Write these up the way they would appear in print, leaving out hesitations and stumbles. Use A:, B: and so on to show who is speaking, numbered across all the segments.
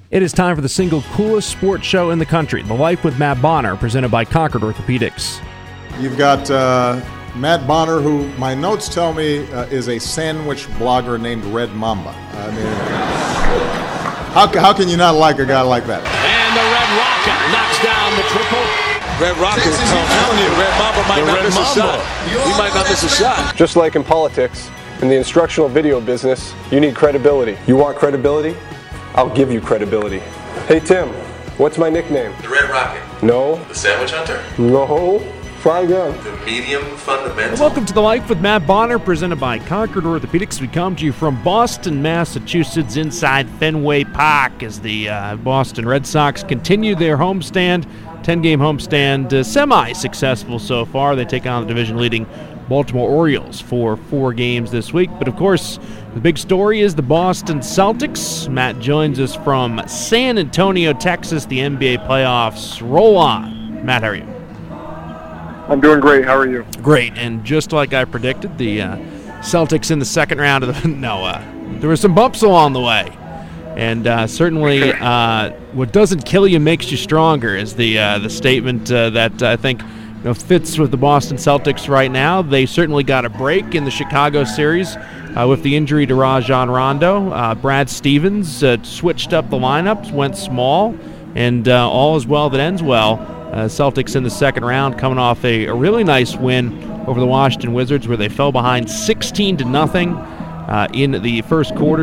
A: It is time for the single coolest sports show in the country, The Life with Matt Bonner, presented by Concord Orthopedics.
B: You've got Matt Bonner, who my notes tell me is a sandwich blogger named Red Mamba. I mean, how can you not like a guy like that?
C: And the Red Rocket knocks down the triple.
D: Red Rocket, I'm telling you, Red Mamba might not miss a shot. He might not miss a shot.
E: Just like in politics, in the instructional video business, you need credibility. You want credibility? I'll give you credibility. Hey Tim, what's my nickname?
F: The Red Rocket.
E: No.
F: The Sandwich Hunter.
E: No. Try again.
F: The Medium Fundamental.
A: Welcome to The Life with Matt Bonner, presented by Concord Orthopedics. We come to you from Boston, Massachusetts, inside Fenway Park, as the Boston Red Sox continue their homestand, 10-game homestand, semi-successful so far. They take on the division-leading Baltimore Orioles for 4 games this week. But, of course, the big story is the Boston Celtics. Matt joins us from San Antonio, Texas. The NBA playoffs roll on. Matt, how are you?
G: I'm doing great. How are you?
A: Great. And just like I predicted, the Celtics in the second round of the there were some bumps along the way. And certainly what doesn't kill you makes you stronger is the statement that I think fits with the Boston Celtics right now. They certainly got a break in the Chicago series with the injury to Rajon Rondo. Brad Stevens switched up the lineups, went small, and all is well that ends well. Celtics in the second round coming off a really nice win over the Washington Wizards, where they fell behind 16-0 in the first quarter,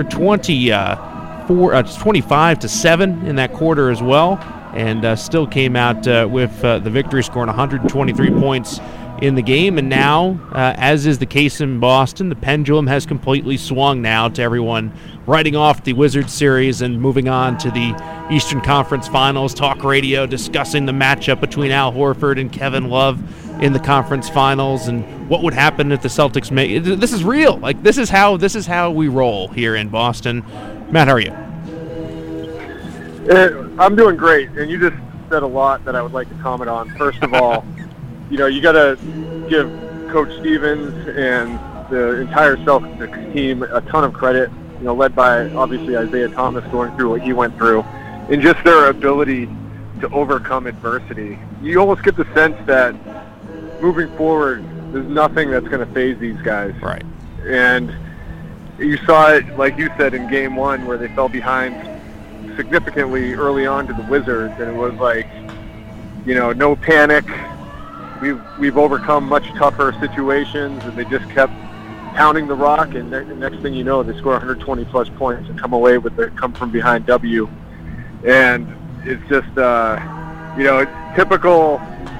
A: 25-7 in that quarter as well, and still came out with the victory, scoring 123 points in the game. And now, as is the case in Boston, the pendulum has completely swung now to everyone writing off the Wizards series and moving on to the Eastern Conference Finals. Talk radio discussing the matchup between Al Horford and Kevin Love in the conference finals, and what would happen if the Celtics make. This is real. Like this is how we roll here in Boston. Matt, how are you?
G: I'm doing great, and you just said a lot that I would like to comment on. First of all, you got to give Coach Stevens and the entire Celtics team a ton of credit, led by, obviously, Isaiah Thomas going through what he went through, and just their ability to overcome adversity. You almost get the sense that moving forward, there's nothing that's going to faze these guys.
A: Right.
G: And you saw it, like you said, in Game 1, where they fell behind significantly early on to the Wizards, and it was like, no panic. We've overcome much tougher situations, and they just kept pounding the rock, and next thing you know, they score 120-plus points and come away with the come-from-behind W. And it's just, it's typical.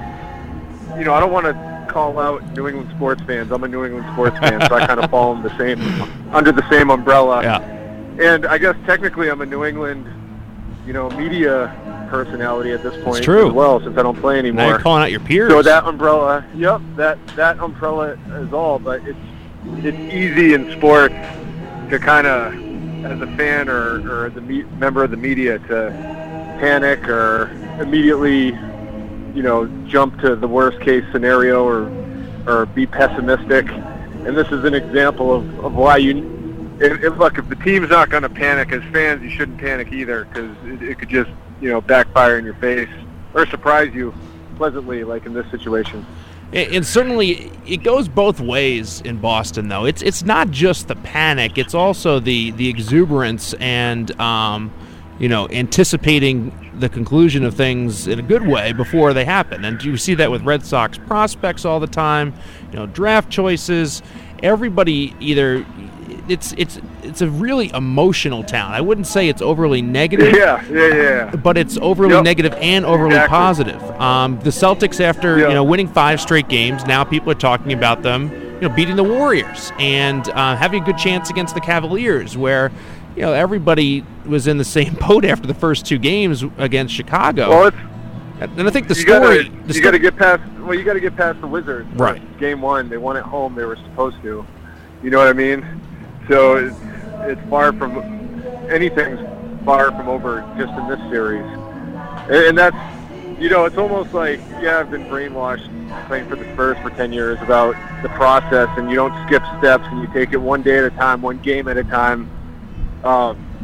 G: I don't want to call out New England sports fans. I'm a New England sports fan, so I kind of fall under the same umbrella.
A: Yeah.
G: And I guess technically I'm a New England, media personality at this point as well, since I don't play anymore.
A: Now you're calling out your peers.
G: So that umbrella, that umbrella is all. But it's easy in sports to kind of, as a fan or as a member of the media, to panic or immediately, jump to the worst case scenario or be pessimistic. And this is an example of why if the team's not going to panic, as fans, you shouldn't panic either, because it could just, backfire in your face or surprise you pleasantly, like in this situation.
A: And certainly it goes both ways in Boston, though. It's not just the panic; it's also the exuberance and anticipating the conclusion of things in a good way before they happen. And you see that with Red Sox prospects all the time. Draft choices. Everybody either. It's a really emotional town. I wouldn't say it's overly negative.
G: Yeah.
A: But it's overly negative and overly positive. The Celtics, after winning 5 straight games, now people are talking about them, beating the Warriors and having a good chance against the Cavaliers, where everybody was in the same boat after the first 2 games against Chicago.
G: Well,
A: and I think the story.
G: You got to get past. Well, you got to get past the Wizards.
A: Right.
G: Game 1, they won at home. They were supposed to. You know what I mean? So it's far from anything's far from over just in this series, and that's it's almost like I've been brainwashed playing for the Spurs for 10 years about the process, and you don't skip steps and you take it one day at a time, one game at a time.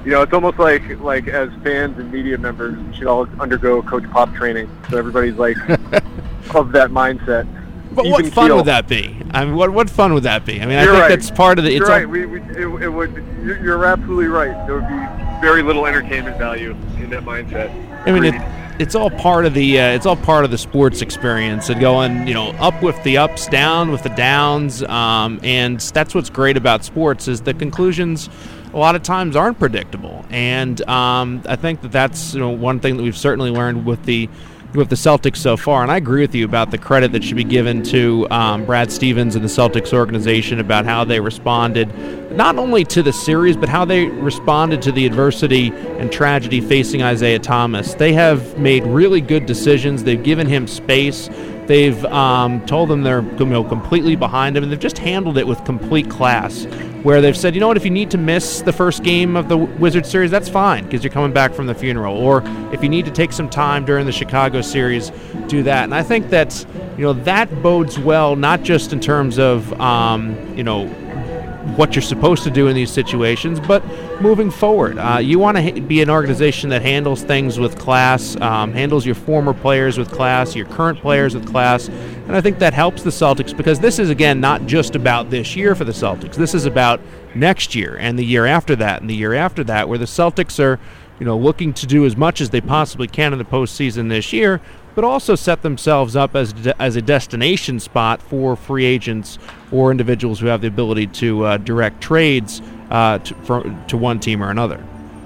G: it's almost like as fans and media members, we should all undergo Coach Pop training, so everybody's like of that mindset.
A: But what fun would that be? I mean, what fun would that be? I mean, I think that's part of the.
G: You're right. It would. You're absolutely right. There would be very little entertainment value in that mindset.
A: I mean, it's all part of the sports experience, and going up with the ups, down with the downs, and that's what's great about sports is the conclusions a lot of times aren't predictable, and I think that's one thing that we've certainly learned with the Celtics so far. And I agree with you about the credit that should be given to Brad Stevens and the Celtics organization about how they responded not only to the series, but how they responded to the adversity and tragedy facing Isaiah Thomas. They have made really good decisions. They've given him space. They've told them they're completely behind him, and they've just handled it with complete class, where they've said, if you need to miss the first game of the Wizards series, that's fine, because you're coming back from the funeral. Or if you need to take some time during the Chicago series, do that. And I think that's, that bodes well, not just in terms of, what you're supposed to do in these situations, but moving forward. You want to be an organization that handles things with class, handles your former players with class, your current players with class, and I think that helps the Celtics, because this is, again, not just about this year for the Celtics. This is about next year and the year after that and the year after that, where the Celtics are looking to do as much as they possibly can in the postseason this year, but also set themselves up as a destination spot for free agents or individuals who have the ability to direct trades to one team or another.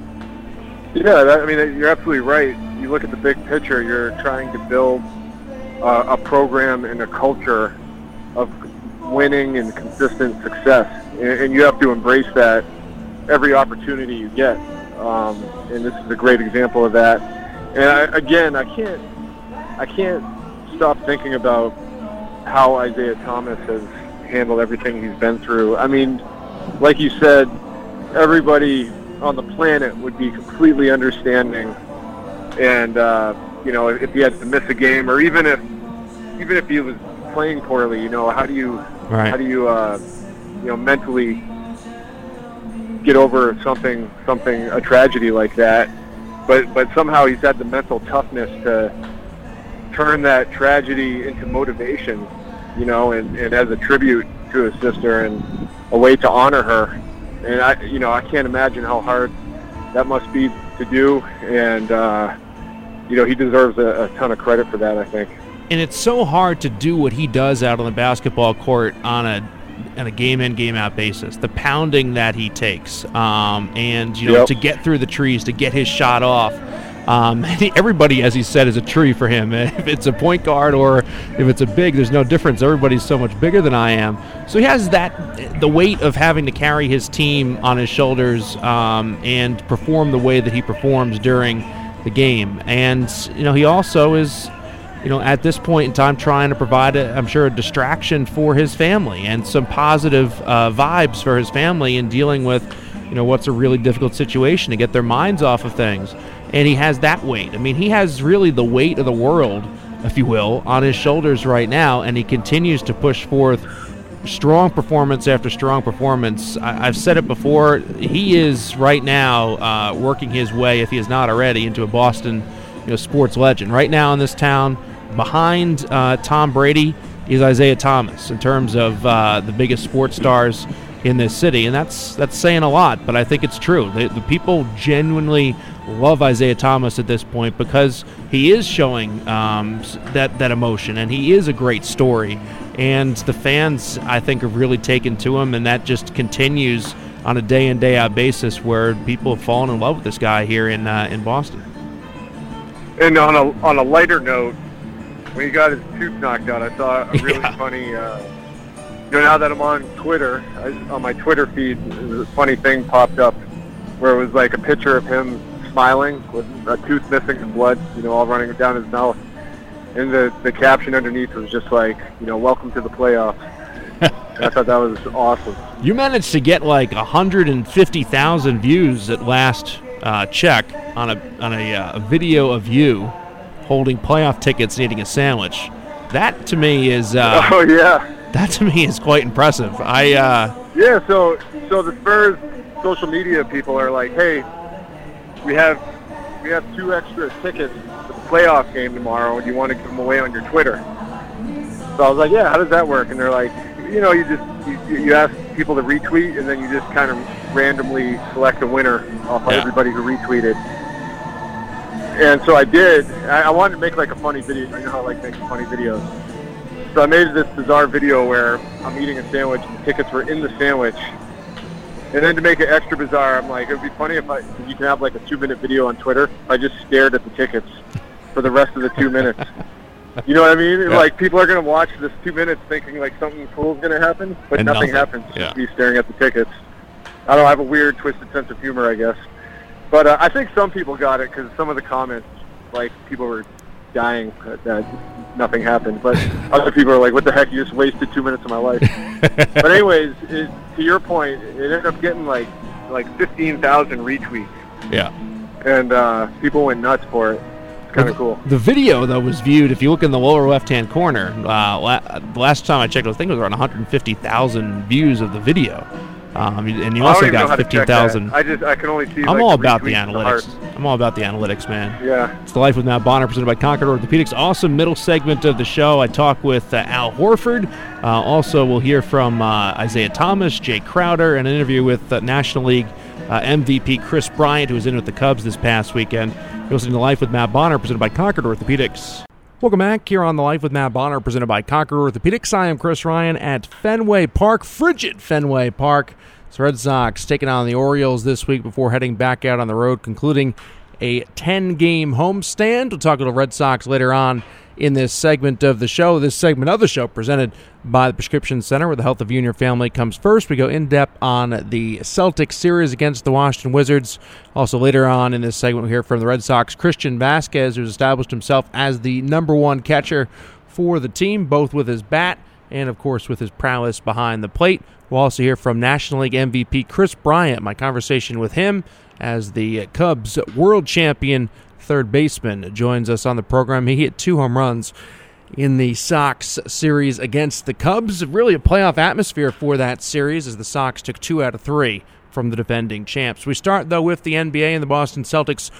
G: Yeah, you're absolutely right. You look at the big picture, you're trying to build a program and a culture of winning and consistent success, and you have to embrace that every opportunity you get. And this is a great example of that. And I can't stop thinking about how Isaiah Thomas has handled everything he's been through. I mean, like you said, everybody on the planet would be completely understanding, and if he had to miss a game, or even if he was playing poorly, how do you mentally get over something a tragedy like that? But somehow he's had the mental toughness to turn that tragedy into motivation, and as a tribute to his sister and a way to honor her. And I can't imagine how hard that must be to do. And he deserves a ton of credit for that, I think.
A: And it's so hard to do what he does out on the basketball court on a game-in, game-out basis. The pounding that he takes, and to get through the trees, to get his shot off. Everybody, as he said, is a tree for him. If it's a point guard or if it's a big, there's no difference. Everybody's so much bigger than I am. So he has the weight of having to carry his team on his shoulders and perform the way that he performs during the game. And, he also is, at this point in time trying to provide, a distraction for his family and some positive vibes for his family in dealing with, what's a really difficult situation, to get their minds off of things. And he has that weight. I mean, he has really the weight of the world, if you will, on his shoulders right now, and he continues to push forth strong performance after strong performance. I've said it before, he is right now working his way, if he is not already, into a Boston sports legend. Right now in this town, behind Tom Brady, is Isaiah Thomas in terms of the biggest sports stars in this city, and that's saying a lot, but I think it's true. The people genuinely love Isaiah Thomas at this point because he is showing that emotion, and he is a great story, and the fans, I think, have really taken to him, and that just continues on a day-in, day-out basis where people have fallen in love with this guy here in Boston.
G: And on a lighter note, when he got his tooth knocked out, I saw a really funny. Now that I'm on Twitter, on my Twitter feed, a funny thing popped up where it was like a picture of him smiling with a tooth missing and blood, all running down his mouth. And the caption underneath was just like, welcome to the playoffs. And I thought that was awesome.
A: You managed to get like 150,000 views at last check on a video of you holding playoff tickets and eating a sandwich. That to me is
G: oh yeah.
A: That to me is quite impressive.
G: So the Spurs social media people are like, hey, we have 2 extra tickets for the playoff game tomorrow, and you want to give them away on your Twitter. So I was like, yeah, how does that work? And they're like, you ask people to retweet, and then you just kind of randomly select a winner off of everybody who retweeted. And so I did. I wanted to make like a funny video. I know how I like making funny videos. So I made this bizarre video where I'm eating a sandwich, and the tickets were in the sandwich. And then to make it extra bizarre, I'm like, it would be funny if you can have like a 2-minute video on Twitter. If I just stared at the tickets for the rest of the 2 minutes. You know what I mean? Yeah. Like, people are going to watch this 2 minutes thinking like something cool is going to happen, but nothing happens. Just be staring at the tickets. I don't know, I have a weird, twisted sense of humor, I guess. But I think some people got it because some of the comments, like, people were dying that nothing happened. But other people are like, what the heck, you just wasted 2 minutes of my life. But anyways, to your point, it ended up getting like 15,000 retweets.
A: Yeah.
G: And people went nuts for it. It's kind of cool.
A: The video, though, was viewed, if you look in the lower left-hand corner, the last time I checked, I think it was around 150,000 views of the video. And you also got 15,000.
G: I can only see.
A: I'm all about the analytics. I'm all about the analytics, man.
G: Yeah.
A: It's The Life with Matt Bonner, presented by Concord Orthopedics. Awesome middle segment of the show. I talk with Al Horford. Also, we'll hear from Isaiah Thomas, Jay Crowder, and an interview with National League MVP Chris Bryant, who was in with the Cubs this past weekend. You're listening to Life with Matt Bonner, presented by Concord Orthopedics. Welcome back here on The Life with Matt Bonner, presented by Concord Orthopedics. I am Chris Ryan at Fenway Park, frigid Fenway Park. The Red Sox taking on the Orioles this week before heading back out on the road, concluding a 10-game homestand. We'll talk to the Red Sox later on in this segment of the show. This segment of the show presented by the Prescription Center, where the health of you and your family comes first. We go in-depth on the Celtics series against the Washington Wizards. Also later on in this segment, we'll hear from the Red Sox Christian Vasquez, who's established himself as the number one catcher for the team, both with his bat and, of course, with his prowess behind the plate. We'll also hear from National League MVP Chris Bryant, my conversation with him as the Cubs world champion third baseman joins us on the program. He hit 2 home runs in the Sox series against the Cubs. Really a playoff atmosphere for that series as the Sox took 2 out of 3 from the defending champs. We start, though, with the NBA and the Boston Celtics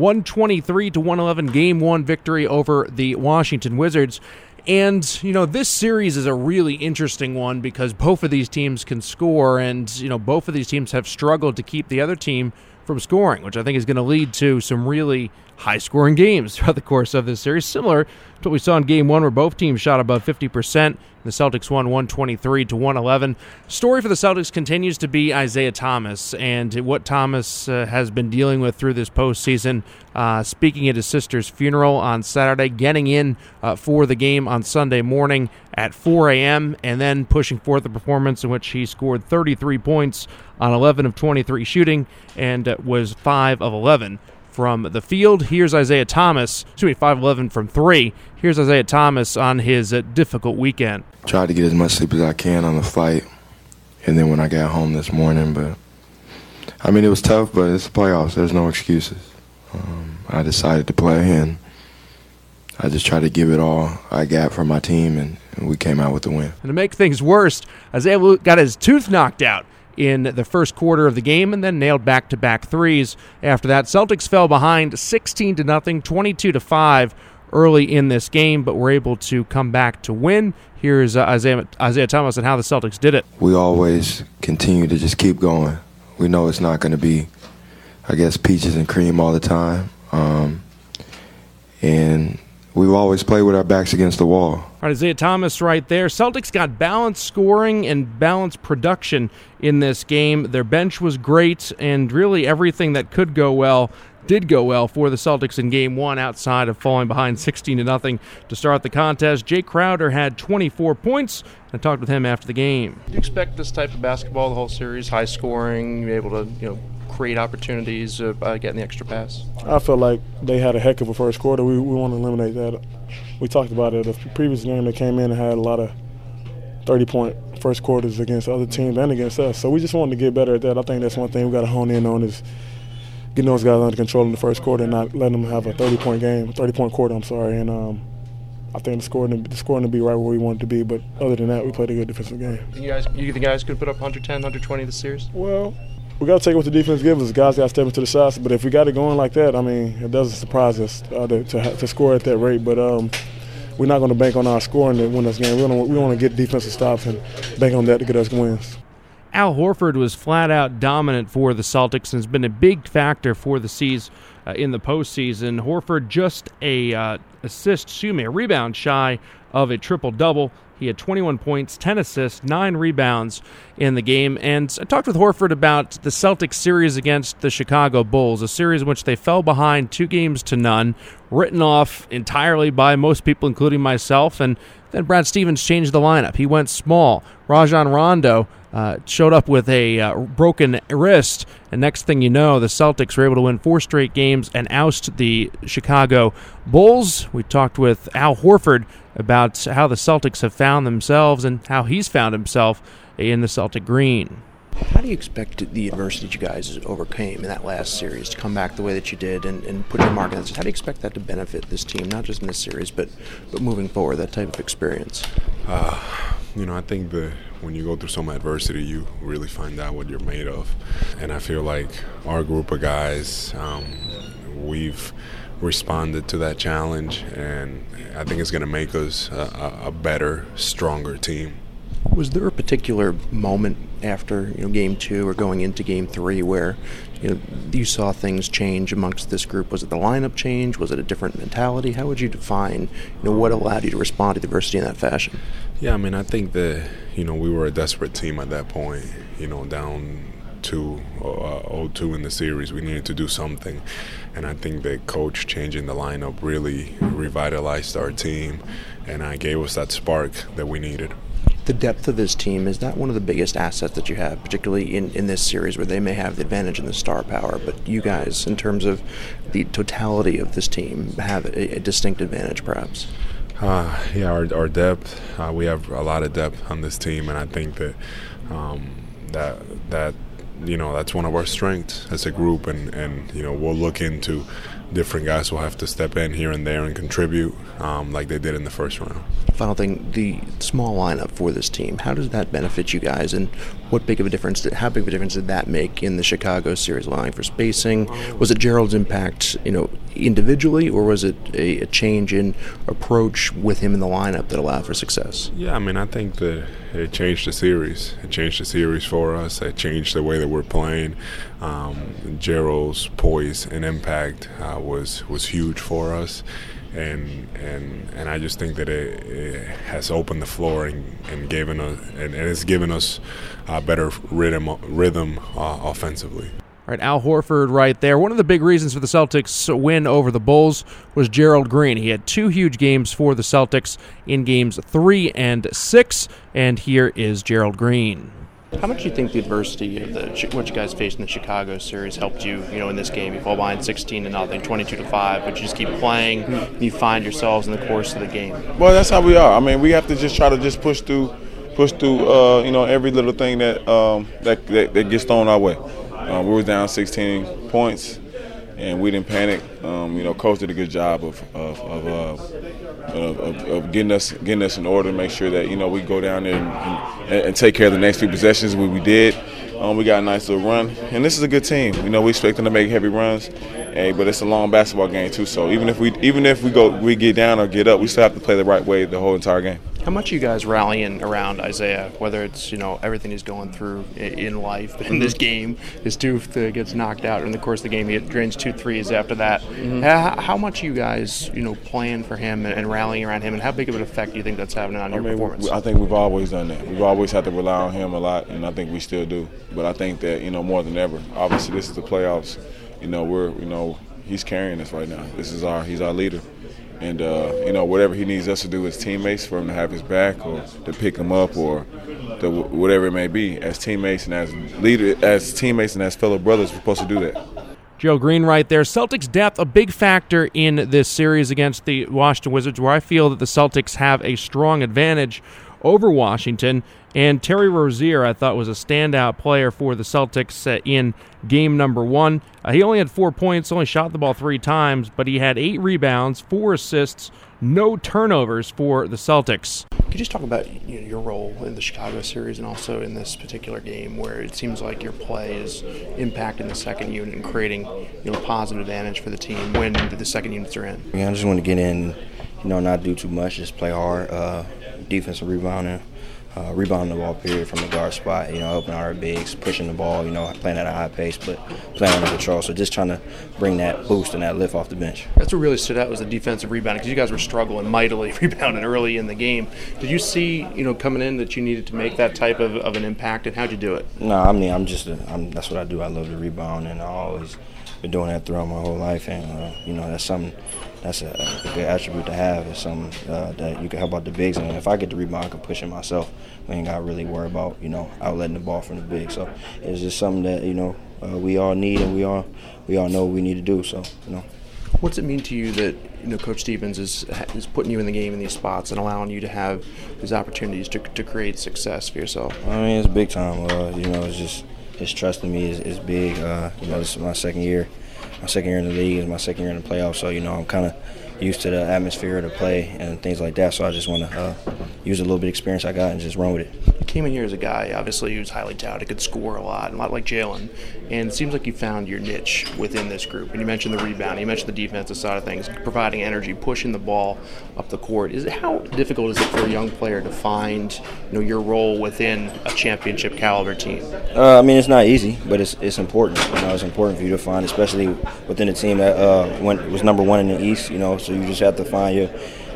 A: 123-111 Game 1 victory over the Washington Wizards. And, this series is a really interesting one because both of these teams can score, and, both of these teams have struggled to keep the other team from scoring, which I think is going to lead to some really high-scoring games throughout the course of this series, similar to what we saw in Game 1 where both teams shot above 50%. The Celtics won 123-111. Story for the Celtics continues to be Isaiah Thomas and what Thomas has been dealing with through this postseason, speaking at his sister's funeral on Saturday, getting in for the game on Sunday morning at 4 a.m., and then pushing forth a performance in which he scored 33 points on 11 of 23 shooting and was 5 of 11 from the field. Here's Isaiah Thomas, 5-11 from 3. Here's Isaiah Thomas on his difficult weekend.
H: Tried to get as much sleep as I can on the flight, and then when I got home this morning, but it was tough, but it's the playoffs. There's no excuses. I decided to play, and I just tried to give it all I got for my team, and we came out with the win.
A: And to make things worse, Isaiah got his tooth knocked out in the first quarter of the game and then nailed back-to-back threes. After that, Celtics fell behind 16-0, 22-5 early in this game, but were able to come back to win. Here's Isaiah Thomas and how the Celtics did it.
H: We always continue to just keep going. We know it's not going to be, peaches and cream all the time. And we've always played with our backs against the wall.
A: All right, Isaiah Thomas right there. Celtics got balanced scoring and balanced production in this game. Their bench was great, and really everything that could go well did go well for the Celtics in Game 1 outside of falling behind 16-0 to start the contest. Jay Crowder had 24 points. I talked with him after the game. Do you expect this type of basketball the whole series, high scoring, be able to create opportunities by getting the extra pass?
I: I felt like they had a heck of a first quarter. We want to eliminate that. We talked about it. The previous game they came in and had a lot of 30-point first quarters against other teams and against us. So we just wanted to get better at that. I think that's one thing we got to hone in on is getting those guys under control in the first quarter and not letting them have a 30-point quarter, And I think the scoring to be right where we want it to be. But other than that, we played a good defensive game.
A: You think guys could put up 110, 120 this series?
I: Well, We got to take what the defense gives us. Guys got to step into the shots. But if we got it going like that, I mean, it doesn't surprise us to score at that rate. But we're not going to bank on our scoring to win this game. We want to get defensive stops and bank on that to get us wins.
A: Al Horford was flat-out dominant for the Celtics and has been a big factor for the C's in the postseason. Horford just a rebound shy of a triple-double. He had 21 points, 10 assists, 9 rebounds in the game. And I talked with Horford about the Celtics series against the Chicago Bulls, a series in which they fell behind 2-0, written off entirely by most people, including myself. And then Brad Stevens changed the lineup. He went small. Rajon Rondo showed up with a broken wrist, and next thing you know, the Celtics were able to win 4 straight games and oust the Chicago Bulls. We talked with Al Horford about how the Celtics have found themselves and how he's found himself in the Celtic green.
J: How do you expect the adversity that you guys overcame in that last series to come back the way that you did and put your mark on this? How do you expect that to benefit this team, not just in this series, but moving forward, that type of experience?
K: I think when you go through some adversity, you really find out what you're made of. And I feel like our group of guys, we've responded to that challenge, and I think it's going to make us a better, stronger team.
J: Was there a particular moment after Game 2 or going into Game 3 where you saw things change amongst this group? Was it the lineup change? Was it a different mentality? How would you define what allowed you to respond to the adversity in that fashion?
K: Yeah, I think that we were a desperate team at that point. Down 0-2 in the series, we needed to do something, and I think that coach changing the lineup really revitalized our team, and gave us that spark that we needed.
J: The depth of this team, is that one of the biggest assets that you have, particularly in this series where they may have the advantage in the star power, but you guys, in terms of the totality of this team, have a distinct advantage perhaps?
K: Our depth, we have a lot of depth on this team, and I think that that's one of our strengths as a group, and we'll look into different guys who will have to step in here and there and contribute like they did in the first round.
J: Final thing, the small lineup for this team, how does that benefit you guys, and how big of a difference did that make in the Chicago series, allowing for spacing? Was it Gerald's impact, individually, or was it a change in approach with him in the lineup that allowed for success?
K: Yeah, I think that it changed the series. It changed the series for us. It changed the way that we're playing. Gerald's poise and impact was huge for us. And I just think that it has opened the floor and given us, and it's given us a better rhythm offensively.
A: All right, Al Horford right there. One of the big reasons for the Celtics' win over the Bulls was Gerald Green. He had 2 huge games for the Celtics in games 3 and 6, and here is Gerald Green.
J: How much do you think the adversity of what you guys faced in the Chicago series helped you, in this game? You fall behind 16-0, 22-5, but you just keep playing, and you find yourselves in the course of the game.
L: Well, that's how we are. We have to just try to just push through, every little thing that gets thrown our way. We were down 16 points, and we didn't panic. Coach did a good job of getting us in order to make sure that we go down there and take care of the next few possessions. We did. We got a nice little run, and this is a good team. We expect them to make heavy runs, but it's a long basketball game too. So even if we get down or get up, we still have to play the right way the whole entire game.
J: How much are you guys rallying around Isaiah, whether it's, everything he's going through in life, but in this game, his tooth gets knocked out in the course of the game, he drains 2 threes after that. Mm-hmm. How much are you guys, playing for him and rallying around him, and how big of an effect do you think that's having on your performance?
L: I think we've always done that. We've always had to rely on him a lot, and I think we still do. But I think that, more than ever, obviously this is the playoffs. He's carrying us right now. He's our leader. And, whatever he needs us to do as teammates, for him to have his back or to pick him up or whatever it may be, as teammates and as fellow brothers, we're supposed to do that.
A: Joe Green right there. Celtics depth, a big factor in this series against the Washington Wizards, where I feel that the Celtics have a strong advantage over Washington. And Terry Rozier, I thought, was a standout player for the Celtics in game number 1. He only had 4 points, only shot the ball 3 times, but he had 8 rebounds, 4 assists, no turnovers for the Celtics.
J: Could you just talk about your role in the Chicago series and also in this particular game, where it seems like your play is impacting the second unit and creating positive advantage for the team when the second units are in?
M: I just want to get in, not do too much, just play hard, defensive rebounding. Rebounding the ball, period, from the guard spot, helping out our bigs, pushing the ball, playing at a high pace, but playing under control. So just trying to bring that boost and that lift off the bench.
J: That's what really stood out was the defensive rebounding, because you guys were struggling mightily rebounding early in the game. Did you see, coming in that you needed to make that type of an impact, and how'd you do it?
M: No, that's what I do. I love to rebound, and I always been doing that throughout my whole life, and that's something. That's a good attribute to have. It's something that you can help out the bigs. And if I get the rebound, I can push it myself. We ain't got to really worry about, outletting the ball from the bigs. So it's just something that, we all need and we all know what we need to do. So,
J: What's it mean to you that, Coach Stevens is putting you in the game in these spots and allowing you to have these opportunities to create success for yourself?
M: I mean, it's big time. It's just his trust in me is big. This is my second year. My second year in the league is my second year in the playoffs, so I'm kind of used to the atmosphere of the play and things like that. So I just want to use a little bit of experience I got and just run with it.
J: You came in here as a guy, obviously, who's highly touted, could score a lot like Jalen, and it seems like you found your niche within this group. And you mentioned the rebound, you mentioned the defensive side of things, providing energy, pushing the ball up the court. How difficult is it for a young player to find your role within a championship caliber team?
M: It's not easy, but it's important. It's important for you to find, especially within a team that was number one in the East. So you just have to find your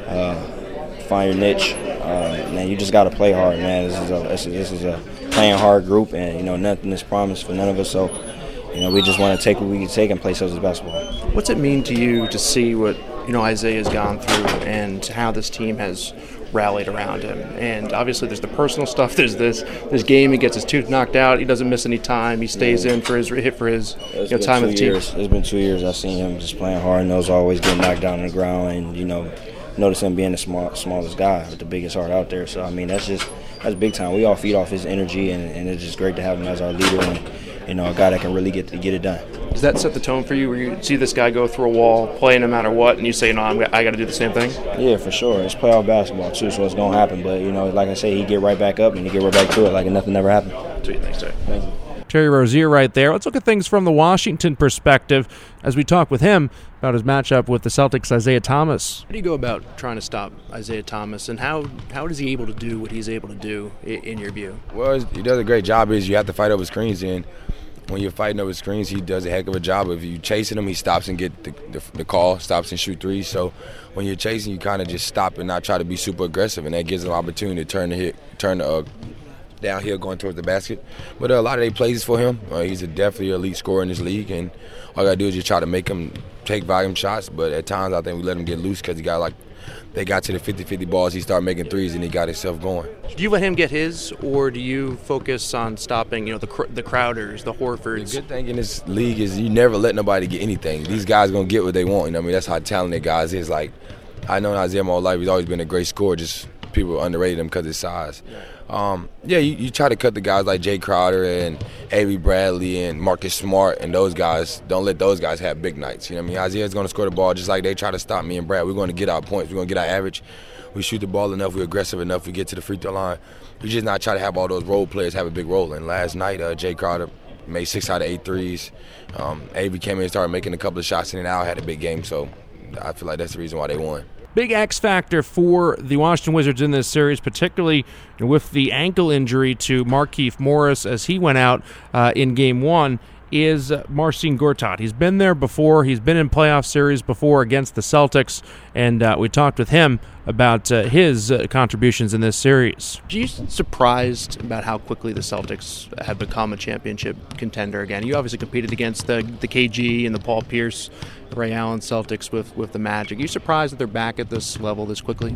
M: niche. Man, you just got to play hard, man. This is a playing hard group, and nothing is promised for none of us. So we just want to take what we can take and play Celtics basketball.
J: What's it mean to you to see what Isaiah has gone through and how this team has rallied around him? And obviously there's the personal stuff. There's this game. He gets his tooth knocked out. He doesn't miss any time. He stays in for his time with the team.
M: It's been 2 years I've seen him just playing hard. Knows always getting knocked down on the ground, and notice him being the smallest guy with the biggest heart out there. So that's big time. We all feed off his energy, and it's just great to have him as our leader and a guy that can really get it done.
J: Does that set the tone for you, where you see this guy go through a wall, play no matter what, and you say, I got to do the same thing?
M: Yeah, for sure. It's playoff basketball too, so it's gonna happen. But like I say, he get right back up and he get right back to it, like nothing ever happened.
J: Sweet, thanks, Terry.
M: Thank you.
A: Terry Rozier right there. Let's look at things from the Washington perspective as we talk with him about his matchup with the Celtics' Isaiah Thomas.
J: How do you go about trying to stop Isaiah Thomas, and how is he able to do what he's able to do in your view?
N: Well, he does a great job. You have to fight over screens, and when you're fighting over screens, he does a heck of a job. If you're chasing him, he stops and get the call, stops and shoot threes. So when you're chasing, you kind of just stop and not try to be super aggressive, and that gives him an opportunity to turn downhill going towards the basket. But a lot of they plays for him. He's definitely an elite scorer in this league, and all you got to do is just try to make him take volume shots. But at times I think we let him get loose because they got to the 50-50 balls, he started making threes, and he got himself going.
J: Do you let him get his, or do you focus on stopping the Crowders, the Horfords?
N: The good thing in this league is you never let nobody get anything. These guys going to get what they want. That's how talented guys is. Like, I know Isaiah my whole life. He's always been a great scorer, just people underrated him because of his size. You try to cut the guys like Jay Crowder and Avery Bradley and Marcus Smart and those guys. Don't let those guys have big nights. Isaiah's going to score the ball just like they try to stop me and Brad. We're going to get our points. We're going to get our average. We shoot the ball enough. We're aggressive enough. We get to the free throw line. We just not try to have all those role players have a big role. And last night, Jay Crowder made 6 out of 8 threes. Avery came in and started making a couple of shots, and then Al had a big game. So I feel like that's the reason why they won.
A: Big X factor for the Washington Wizards in this series, particularly with the ankle injury to Markieff Morris as he went out in Game 1, is Marcin Gortat. He's been there before. He's been in playoff series before against the Celtics, and we talked with him about his contributions in this series.
J: Are you surprised about how quickly the Celtics have become a championship contender again? You obviously competed against the KG and the Paul Pierce, Ray Allen Celtics with the Magic. Are you surprised that they're back at this level this quickly?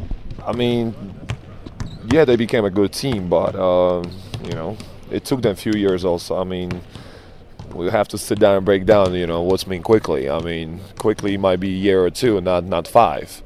O: Yeah, they became a good team, but, it took them a few years also. We have to sit down and break down, what's mean quickly. Quickly might be a year or two, not 5.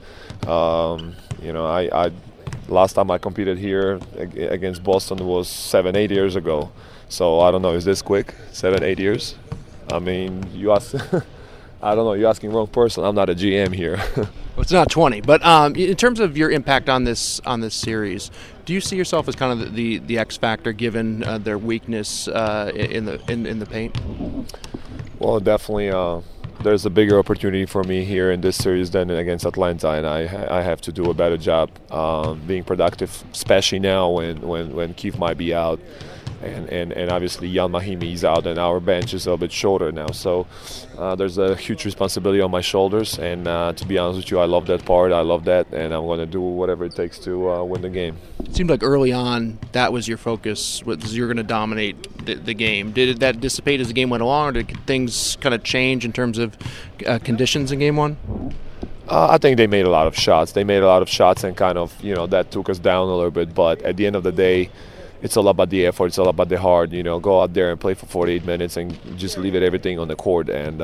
O: I last time I competed here against Boston was 7-8 years ago. So I don't know, is this quick? 7-8 years? You ask. I don't know. You're asking wrong person. I'm not a GM here.
J: Well, it's not 20, but in terms of your impact on this series, do you see yourself as kind of the X factor given their weakness in the paint?
O: Well, definitely. There's a bigger opportunity for me here in this series than against Atlanta, and I have to do a better job being productive, especially now when Keith might be out. And obviously Jan Mahimi is out, and our bench is a little bit shorter now. So there's a huge responsibility on my shoulders. And to be honest with you, I love that part. I love that, and I'm going to do whatever it takes to win the game.
J: It seemed like early on that was your focus, was you're going to dominate the game. Did that dissipate as the game went along, or did things kind of change in terms of conditions in Game 1?
O: I think they made a lot of shots. And kind of, that took us down a little bit. But at the end of the day, it's all about the effort. It's all about the heart. Go out there and play for 48 minutes and just leave everything on the court. And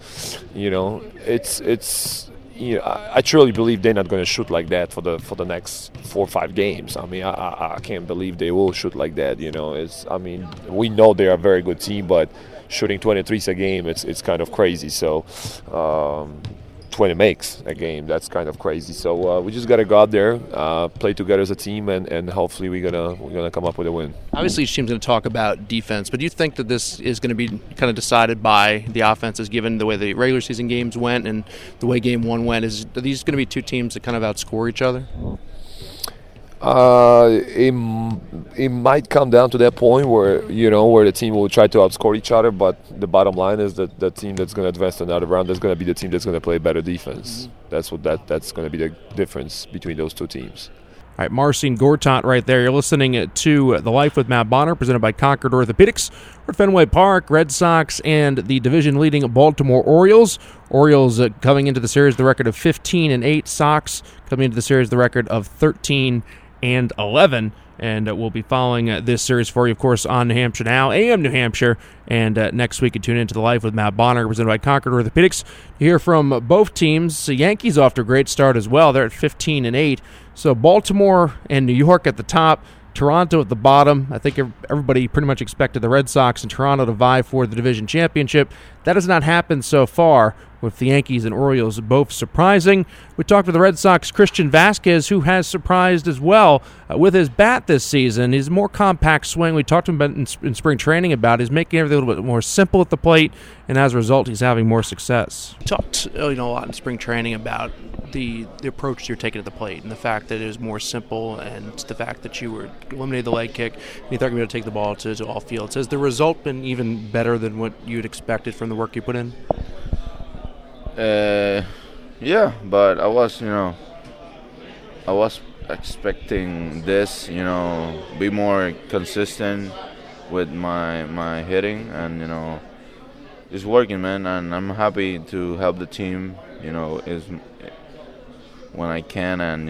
O: I truly believe they're not going to shoot like that for the next 4 or 5 games. I mean, I can't believe they will shoot like that. We know they're a very good team, but shooting 23s a game, it's kind of crazy. So. 20 makes a game. That's kind of crazy. So we just got to go out there, play together as a team, and hopefully we're gonna come up with a win.
J: Obviously, each team's going to talk about defense, but do you think that this is going to be kind of decided by the offenses, given the way the regular season games went and the way Game 1 went? Are these going to be two teams that kind of outscore each other?
O: It might come down to that point where the team will try to outscore each other, but the bottom line is that the team that's going to advance to another round is going to be the team that's going to play better defense. Mm-hmm. That's going to be the difference between those two teams.
A: All right, Marcin Gortat right there. You're listening to The Life with Matt Bonner, presented by Concord Orthopedics. We're at Fenway Park, Red Sox and the division-leading Baltimore Orioles. Orioles coming into the series the record of 15-8. Sox coming into the series the record of 13-11. And we'll be following this series for you, of course, on New Hampshire Now, AM New Hampshire. And next week, you tune into The Life with Matt Bonner, presented by Concord Orthopedics. You hear from both teams. The Yankees off to a great start as well. They're at 15-8. So Baltimore and New York at the top, Toronto at the bottom. I think everybody pretty much expected the Red Sox and Toronto to vie for the division championship. That has not happened so far, with the Yankees and Orioles both surprising. We talked with the Red Sox Christian Vasquez, who has surprised as well with his bat this season. His more compact swing, we talked to him about in spring training about, is making everything a little bit more simple at the plate, and as a result, he's having more success.
J: We talked a lot in spring training about the approach you're taking at the plate and the fact that it was more simple, and the fact that you were eliminated the leg kick and you thought you were going to take the ball to all fields. Has the result been even better than what you'd expected from the work you put in?
P: Yeah, but I was expecting this, be more consistent with my hitting, and it's working, man. And I'm happy to help the team, is when I can, and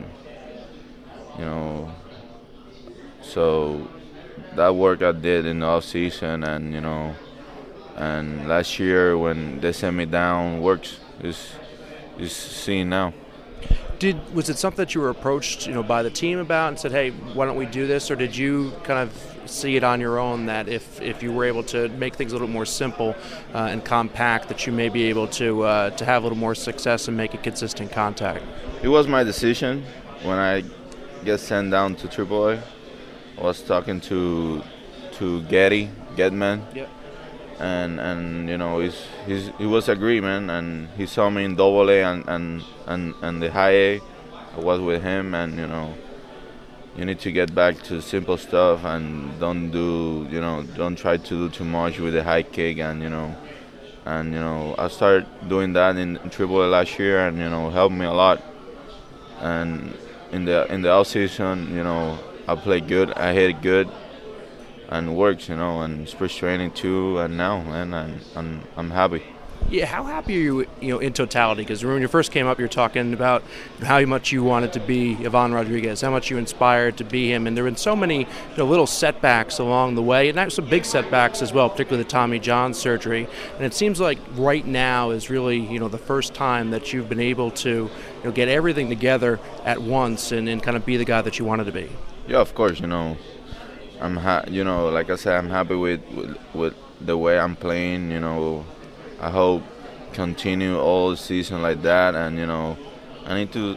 P: so that work I did in the off season, and and last year when they sent me down, works is seen now.
J: Was it something that you were approached, by the team about and said, hey, why don't we do this? Or did you kind of see it on your own that if you were able to make things a little more simple and compact, that you may be able to have a little more success and make a consistent contact?
P: It was my decision when I get sent down to AAA. I was talking to Getman. Yep. And he was agree, man, and he saw me in AA and the high A. I was with him, and you need to get back to simple stuff and don't try to do too much with the high kick, and I started doing that in AAA last year, and helped me a lot. And in the off season, I played good, I hit good. And works, and spring training too, and now, man, I'm happy.
J: Yeah, how happy are you, in totality? Because when you first came up, you were talking about how much you wanted to be Ivan Rodriguez, how much you inspired to be him, and there have been so many little setbacks along the way, and that was some big setbacks as well, particularly the Tommy John surgery. And it seems like right now is really, the first time that you've been able to, get everything together at once and kind of be the guy that you wanted to be.
P: Yeah, of course, I'm like I said, I'm happy with the way I'm playing. I hope continue all season like that, and I need to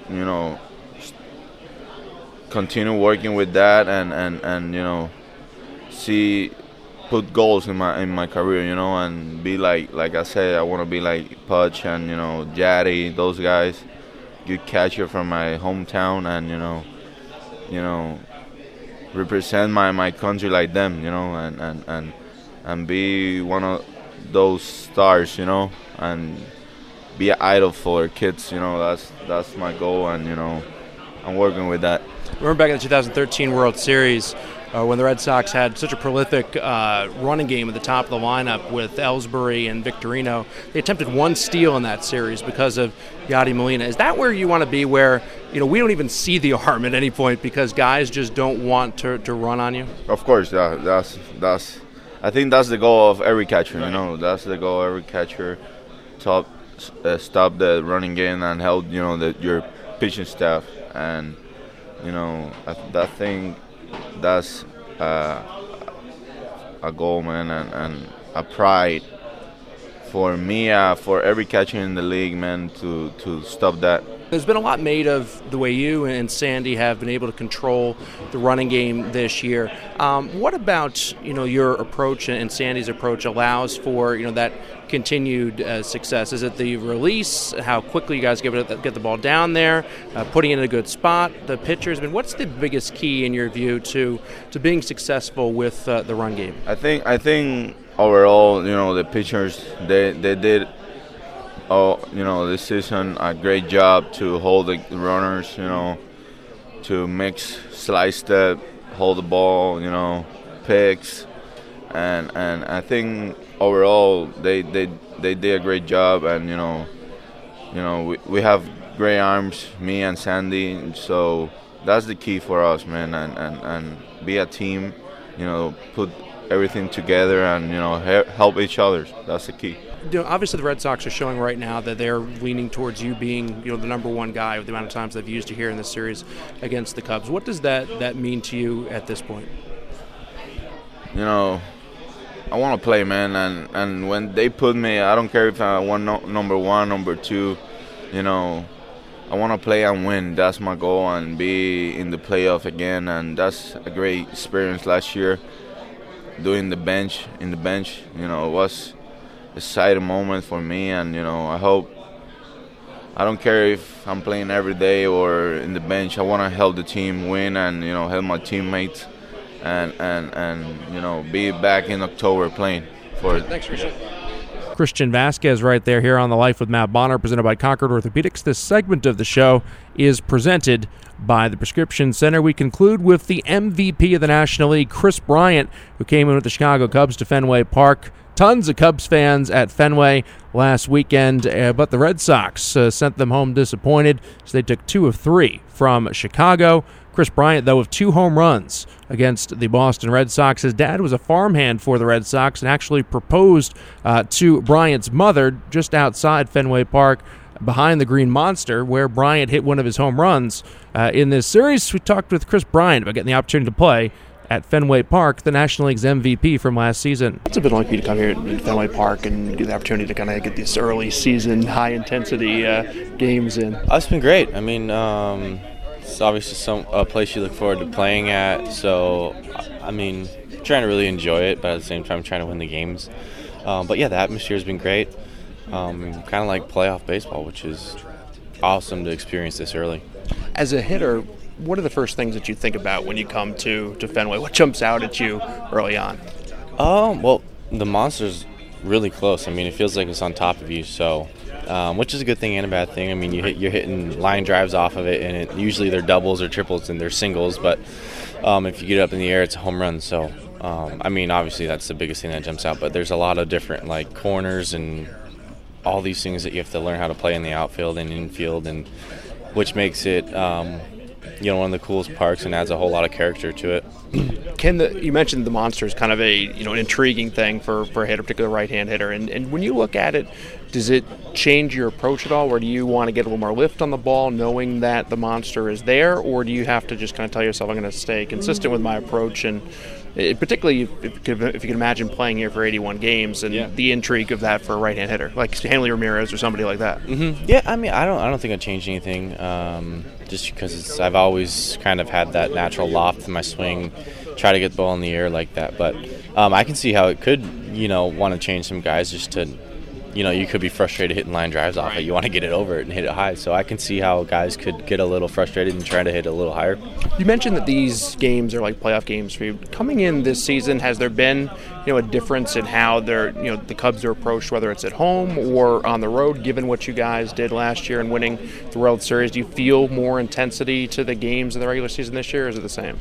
P: continue working with that and put goals in my career, and be like I said, I want to be like Pudge and Jaddy, those guys, good catcher from my hometown, and represent my country like them, and be one of those stars, and be an idol for kids, that's my goal, and I'm working with that.
J: Remember back in the 2013 World Series when the Red Sox had such a prolific running game at the top of the lineup with Ellsbury and Victorino. They attempted one steal in that series because of Yadi Molina. Is that where you want to be, where we don't even see the arm at any point because guys just don't want to run on you?
P: Of course, that's I think that's the goal of every catcher. That's the goal of every catcher. Stop the running game and help your pitching staff, and I think that's a goal, man, and a pride for me, for every catcher in the league, man, to stop that.
J: There's been a lot made of the way you and Sandy have been able to control the running game this year. What about your approach and Sandy's approach allows for that continued success? Is it the release, how quickly you guys get the ball down there, putting it in a good spot, the pitchers? What's the biggest key in your view to being successful with the run game?
P: I think overall, the pitchers they did. This season a great job to hold the runners, to mix, slide step, hold the ball, picks, and I think overall they did a great job, and we have great arms, me and Sandy, so that's the key for us, man, and be a team, put everything together and help each other. That's the key.
J: Obviously, the Red Sox are showing right now that they're leaning towards you being, the number one guy with the amount of times they've used you here in this series against the Cubs. What does that mean to you at this point?
P: I want to play, man, and when they put me, I don't care if I want number one, number two, I want to play and win. That's my goal, and be in the playoff again, and that's a great experience last year. Doing the bench, it was a exciting moment for me, and I hope, I don't care if I'm playing every day or in the bench, I want to help the team win and help my teammates and be back in October playing for it.
J: Thanks, Christian.
A: Christian Vasquez right there here on The Life with Matt Bonner, presented by Concord Orthopedics. This segment of the show is presented by the Prescription Center. We conclude with the MVP of the National League, Kris Bryant, who came in with the Chicago Cubs to Fenway Park. Tons of Cubs fans at Fenway last weekend, but the Red Sox sent them home disappointed, so they took 2 of 3 from Chicago. Kris Bryant, though, with 2 home runs against the Boston Red Sox. His dad was a farmhand for the Red Sox and actually proposed to Bryant's mother just outside Fenway Park behind the Green Monster, where Bryant hit one of his home runs in this series. We talked with Kris Bryant about getting the opportunity to play at Fenway Park, the National League's MVP from last season.
J: What's it been like for you to come here to Fenway Park and get the opportunity to kind of get these early season, high-intensity games in?
Q: It's been great. It's obviously a place you look forward to playing at, so, trying to really enjoy it, but at the same time trying to win the games. But yeah, the atmosphere has been great. Kind of like playoff baseball, which is awesome to experience this early.
J: As a hitter, what are the first things that you think about when you come to Fenway? What jumps out at you early on?
Q: Well, the Monster's really close. It feels like it's on top of you, so which is a good thing and a bad thing. You're hitting line drives off of it, and usually they're doubles or triples and they're singles, but if you get up in the air, it's a home run. So, obviously that's the biggest thing that jumps out, but there's a lot of different corners and all these things that you have to learn how to play in the outfield and infield, and which makes it one of the coolest parks and adds a whole lot of character to it.
J: You mentioned the Monster is kind of an intriguing thing for a hitter, particularly a right-hand hitter. And when you look at it, does it change your approach at all, or do you want to get a little more lift on the ball knowing that the Monster is there, or do you have to just kind of tell yourself, I'm going to stay consistent with my approach and
R: particularly if you can imagine playing here for 81 games and the intrigue of that for a right-hand hitter, like Hanley Ramirez or somebody like that.
Q: Mm-hmm. Yeah, I mean, I don't think I'd change anything, just because I've always kind of had that natural loft in my swing, try to get the ball in the air like that. But I can see how it could, want to change some guys just to, you could be frustrated hitting line drives off it. You want to get it over it and hit it high. So I can see how guys could get a little frustrated and try to hit it a little higher.
R: You mentioned that these games are like playoff games for you. Coming in this season, has there been, a difference in how the Cubs are approached, whether it's at home or on the road, given what you guys did last year and winning the World Series? Do you feel more intensity to the games in the regular season this year, or is it the same?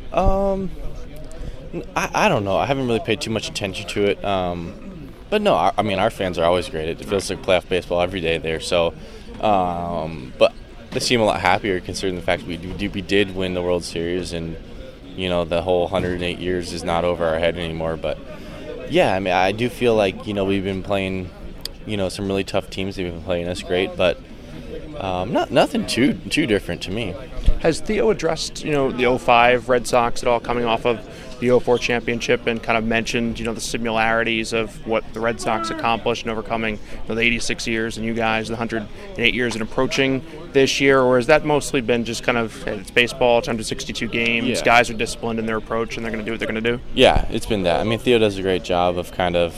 Q: I don't know. I haven't really paid too much attention to it. But no, our fans are always great. It feels like playoff baseball every day there. So, but they seem a lot happier considering the fact we did win the World Series, and the whole 108 years is not over our head anymore. But yeah, I do feel like we've been playing some really tough teams. They've been playing us great, but nothing too different to me.
R: Has Theo addressed the 05 Red Sox at all, coming off of the 04 championship, and kind of mentioned the similarities of what the Red Sox accomplished in overcoming the 86 years and you guys the 108 years and approaching this year? Or has that mostly been just kind of, it's baseball, it's 162 games, guys are disciplined in their approach and they're going to do what they're going to do?
Q: Yeah, it's been that. Theo does a great job of kind of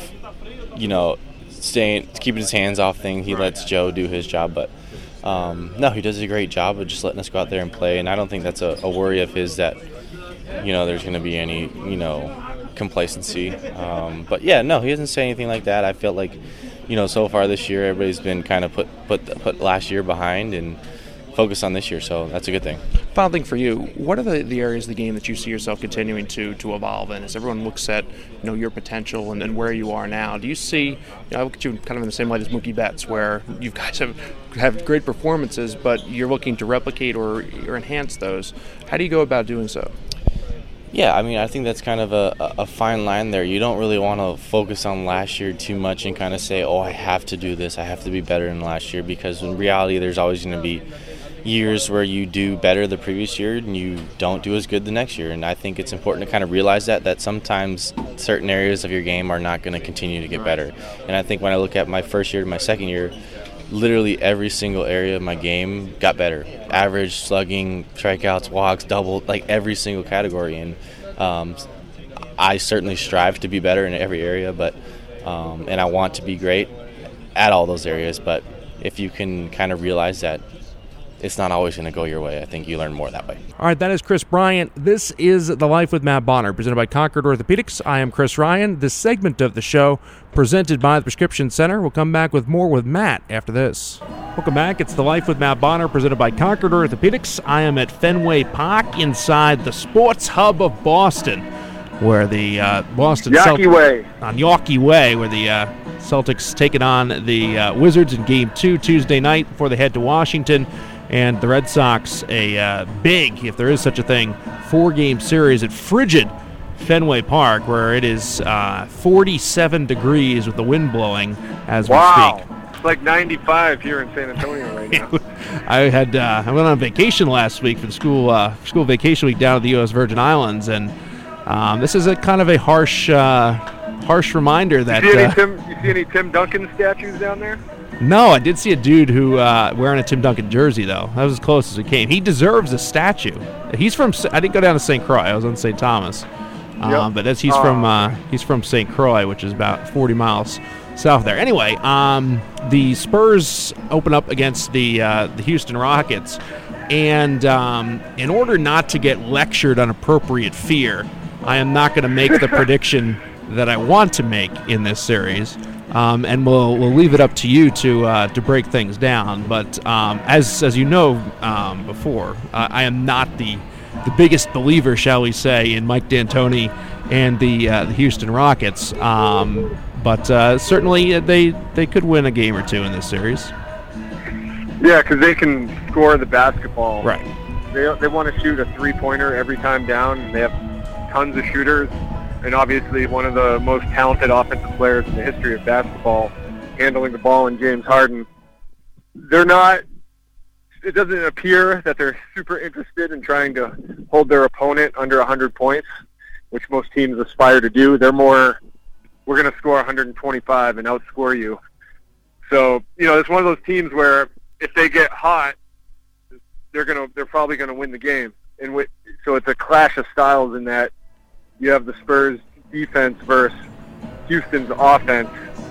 Q: keeping his hands off things. He lets Joe do his job, but no, he does a great job of just letting us go out there and play, and I don't think that's a worry of his that there's going to be any, complacency. But yeah, no, he doesn't say anything like that. I felt like, so far this year, everybody's been kind of put last year behind and focus on this year, so that's a good thing.
R: Final thing for you, what are the areas of the game that you see yourself continuing to evolve in? As everyone looks at your potential and where you are now, do you see, I look at you kind of in the same light as Mookie Betts, where you guys have great performances, but you're looking to replicate or enhance those. How do you go about doing so?
Q: Yeah, I think that's kind of a fine line there. You don't really want to focus on last year too much and kind of say, I have to do this, I have to be better than last year, because in reality there's always going to be years where you do better the previous year and you don't do as good the next year. And I think it's important to kind of realize that sometimes certain areas of your game are not going to continue to get better. And I think when I look at my first year to my second year, literally every single area of my game got better. Average, slugging, strikeouts, walks, double, like every single category. And I certainly strive to be better in every area, but and I want to be great at all those areas. But if you can kind of realize that it's not always going to go your way, I think you learn more that way.
A: All right, that is Chris Bryant. This is The Life with Matt Bonner, presented by Concord Orthopedics. I am Chris Ryan. This segment of the show, presented by the Prescription Center. We'll come back with more with Matt after this. Welcome back. It's The Life with Matt Bonner, presented by Concord Orthopedics. I am at Fenway Park inside the sports hub of Boston, where the Boston
G: Yawkey Way.
A: On Yawkey Way, where the Celtics taking on the Wizards in Game 2 Tuesday night before they head to Washington. And the Red Sox, a big, if there is such a thing, 4-game series at frigid Fenway Park, where it is 47 degrees with the wind blowing as we speak.
G: It's like 95 here in San Antonio right now.
A: I went on vacation last week for the school vacation week down at the U.S. Virgin Islands, and this is a kind of a harsh reminder that.
G: You see any Tim Duncan statues down there?
A: No, I did see a dude who wearing a Tim Duncan jersey, though. That was as close as it came. He deserves a statue. He's from. I didn't go down to St. Croix. I was on St. Thomas, but he's from St. Croix, which is about 40 miles south there. Anyway, the Spurs open up against the Houston Rockets, and in order not to get lectured on appropriate fear, I am not going to make the prediction that I want to make in this series. And we'll leave it up to you to break things down. But as you know before, I am not the biggest believer, shall we say, in Mike D'Antoni and the Houston Rockets. But certainly they could win a game or two in this series.
G: Yeah, because they can score the basketball.
A: Right.
G: They want to shoot a three-pointer every time down, and they have tons of shooters. And obviously one of the most talented offensive players in the history of basketball, handling the ball in James Harden. It doesn't appear that they're super interested in trying to hold their opponent under 100 points. which most teams aspire to do. They're more, we're going to score 125 and outscore you. So, it's one of those teams where if they get hot, they're probably going to win the game. So it's a clash of styles in that you have the Spurs defense versus Houston's offense.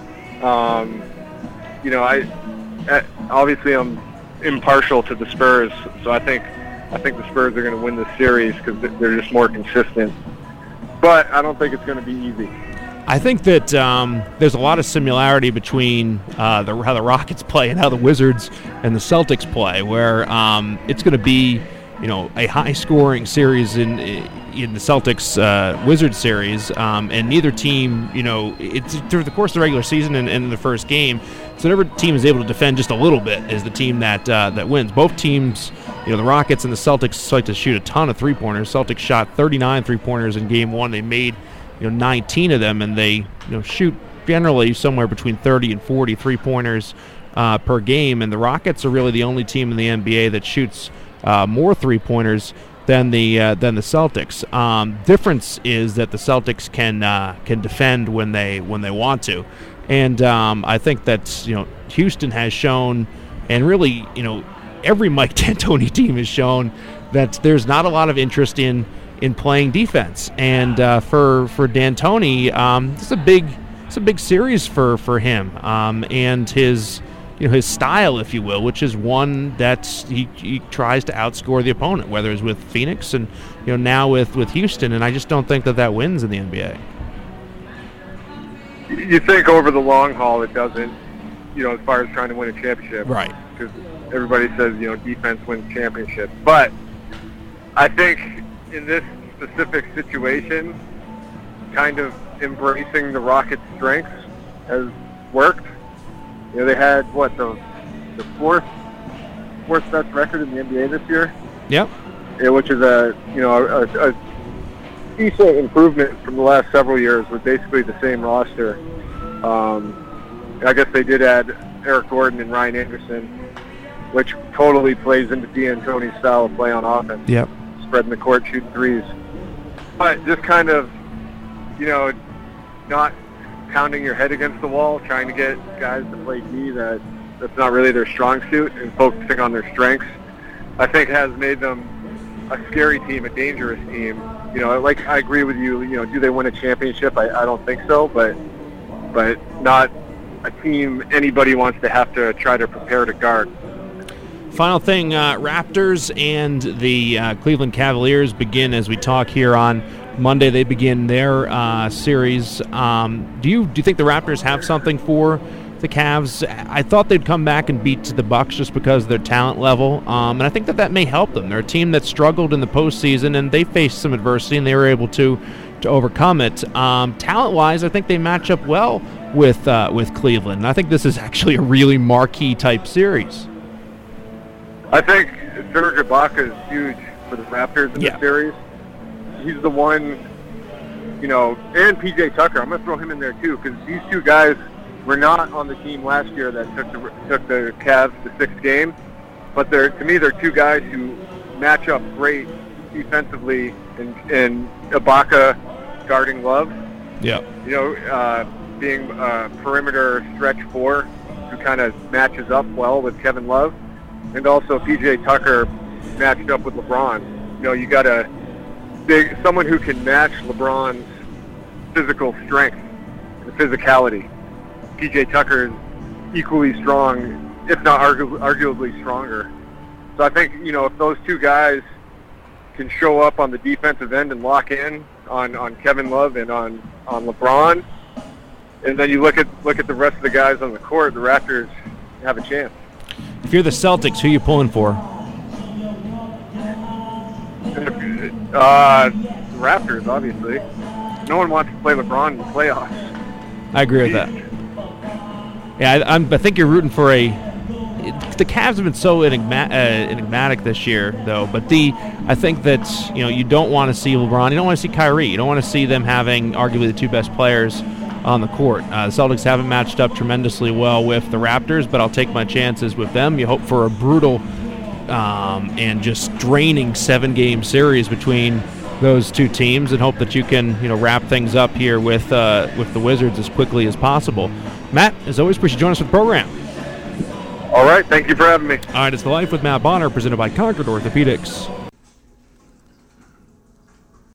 G: Obviously I'm impartial to the Spurs, so I think the Spurs are going to win this series because they're just more consistent. But I don't think it's going to be easy.
A: I think that there's a lot of similarity between how the Rockets play and how the Wizards and the Celtics play, where it's going to be, a high-scoring series in the Celtics Wizards series, and neither team, it's through the course of the regular season and in the first game. So whatever team is able to defend just a little bit is the team that wins. Both teams, the Rockets and the Celtics like to shoot a ton of three-pointers. Celtics shot 39 three-pointers in Game 1. They made 19 of them, and they shoot generally somewhere between 30 and 40 three-pointers per game. And the Rockets are really the only team in the NBA that shoots more three-pointers than the Celtics. Difference is that the Celtics can defend when they want to, and I think that Houston has shown, and really every Mike D'Antoni team has shown that there's not a lot of interest in playing defense, and for D'Antoni, it's a big series for him, and his style, if you will, which is one that he tries to outscore the opponent, whether it's with Phoenix and now with Houston, and I just don't think that wins in the NBA.
G: You think over the long haul it doesn't, as far as trying to win a championship,
A: right?
G: Because everybody says defense wins championships, but I think in this specific situation, kind of embracing the Rockets' strengths has worked. They had the fourth best record in the NBA this year.
A: Yep.
G: Which is a decent improvement from the last several years with basically the same roster. I guess they did add Eric Gordon and Ryan Anderson, which totally plays into D'Antoni's style of play on offense.
A: Yep.
G: Spreading the court, shooting threes. But just kind of, not pounding your head against the wall, trying to get guys to play D that's not really their strong suit, and focusing on their strengths, I think has made them a scary team, a dangerous team. I agree with you, do they win a championship? I don't think so, but not a team anybody wants to have to try to prepare to guard.
A: Final thing, Raptors and the Cleveland Cavaliers begin as we talk here on Monday. They begin their series. Do you think the Raptors have something for the Cavs? I thought they'd come back and beat the Bucks just because of their talent level, and I think that may help them. They're a team that struggled in the postseason, and they faced some adversity, and they were able to overcome it. Talent-wise, I think they match up well with Cleveland, and I think this is actually a really marquee type series.
G: I think Serge Ibaka is huge for the Raptors in this series. He's the one, and PJ Tucker. I'm going to throw him in there too, because these two guys were not on the team last year that took the Cavs to 6 games. But to me, they're two guys who match up great defensively, in Ibaka guarding Love.
A: Yeah.
G: Being a perimeter stretch 4 who kind of matches up well with Kevin Love. And also PJ Tucker matched up with LeBron. You got someone who can match LeBron's physical strength and physicality. PJ Tucker is equally strong, if not arguably stronger. So I think, if those two guys can show up on the defensive end and lock in on Kevin Love and on LeBron, and then you look at the rest of the guys on the court, the Raptors have a chance.
A: If you're the Celtics, who are you pulling for?
G: Raptors, obviously. No one wants to play LeBron in the playoffs.
A: I agree with that. Yeah, I think you're rooting for the Cavs have been so enigmatic this year, though. But I think that you don't want to see LeBron, you don't want to see Kyrie, you don't want to see them having arguably the two best players on the court. The Celtics haven't matched up tremendously well with the Raptors, but I'll take my chances with them. You hope for a brutal and just draining 7-game series between those two teams, and hope that you can wrap things up here with the Wizards as quickly as possible. Matt, as always, appreciate you joining us for the program.
G: All right, thank you for having me.
A: All right, it's The Life with Matt Bonner, presented by Concord Orthopedics.